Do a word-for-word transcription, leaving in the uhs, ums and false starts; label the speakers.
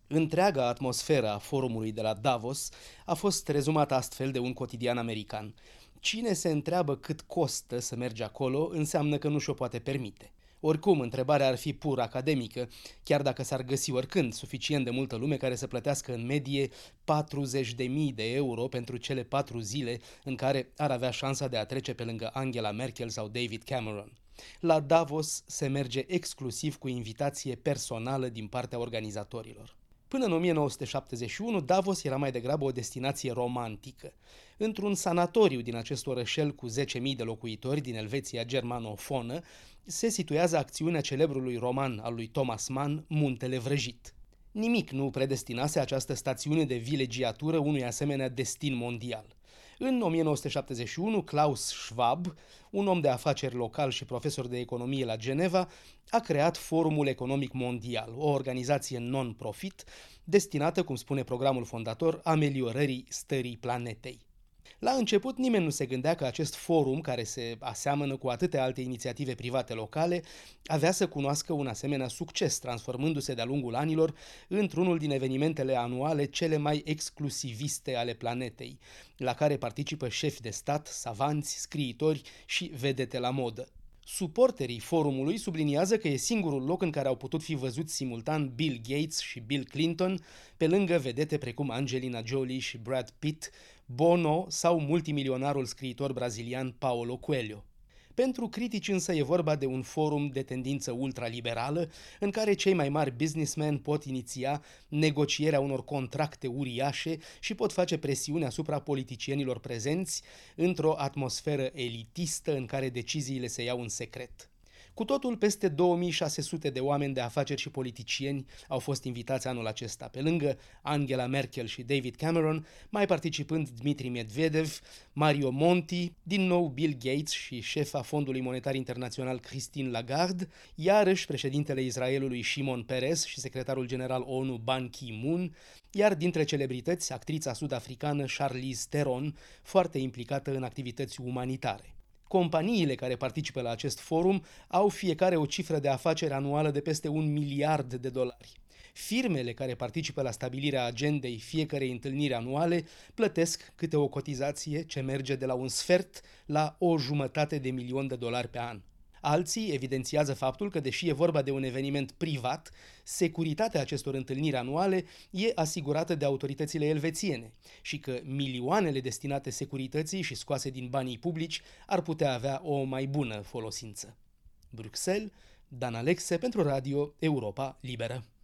Speaker 1: Întreaga atmosferă a forumului de la Davos a fost rezumată astfel de un cotidian american. Cine se întreabă cât costă să mergi acolo, înseamnă că nu și-o poate permite. Oricum, întrebarea ar fi pur academică, chiar dacă s-ar găsi oricând suficient de multă lume care să plătească în medie patruzeci de mii de euro pentru cele patru zile în care ar avea șansa de a trece pe lângă Angela Merkel sau David Cameron. La Davos se merge exclusiv cu invitație personală din partea organizatorilor. Până în o mie nouă sute șaptezeci și unu, Davos era mai degrabă o destinație romantică. Într-un sanatoriu din acest orășel cu zece mii de locuitori din Elveția germanofonă, se situează acțiunea celebrului roman al lui Thomas Mann, Muntele Vrăjit. Nimic nu predestinase această stațiune de vilegiatură unui asemenea destin mondial. În o mie nouă sute șaptezeci și unu, Klaus Schwab, un om de afaceri local și profesor de economie la Geneva, a creat Forumul Economic Mondial, o organizație non-profit destinată, cum spune programul fondator, ameliorării stării planetei. La început nimeni nu se gândea că acest forum, care se aseamănă cu atâtea alte inițiative private locale, avea să cunoască un asemenea succes, transformându-se de-a lungul anilor într-unul din evenimentele anuale cele mai exclusiviste ale planetei, la care participă șefi de stat, savanți, scriitori și vedete la modă. Suporterii forumului subliniază că e singurul loc în care au putut fi văzuți simultan Bill Gates și Bill Clinton, pe lângă vedete precum Angelina Jolie și Brad Pitt, Bono sau multimilionarul scriitor brazilian Paulo Coelho. Pentru critici însă e vorba de un forum de tendință ultraliberală în care cei mai mari businessmen pot iniția negocierea unor contracte uriașe și pot face presiune asupra politicienilor prezenți într-o atmosferă elitistă în care deciziile se iau în secret. Cu totul, peste două mii șase sute de oameni de afaceri și politicieni au fost invitați anul acesta, pe lângă Angela Merkel și David Cameron, mai participând Dmitri Medvedev, Mario Monti, din nou Bill Gates și șefa Fondului Monetar Internațional Christine Lagarde, iarăși președintele Israelului Shimon Peres și secretarul general O N U Ban Ki-moon, iar dintre celebrități, actrița sud-africană Charlize Theron, foarte implicată în activități umanitare. Companiile care participă la acest forum au fiecare o cifră de afaceri anuală de peste un miliard de dolari. Firmele care participă la stabilirea agendei fiecărei întâlniri anuale plătesc câte o cotizație ce merge de la un sfert la o jumătate de milion de dolari pe an. Alții evidențiază faptul că, deși e vorba de un eveniment privat, securitatea acestor întâlniri anuale e asigurată de autoritățile elvețiene și că milioanele destinate securității și scoase din banii publici ar putea avea o mai bună folosință. Bruxelles, Dan Alexe pentru Radio Europa Liberă.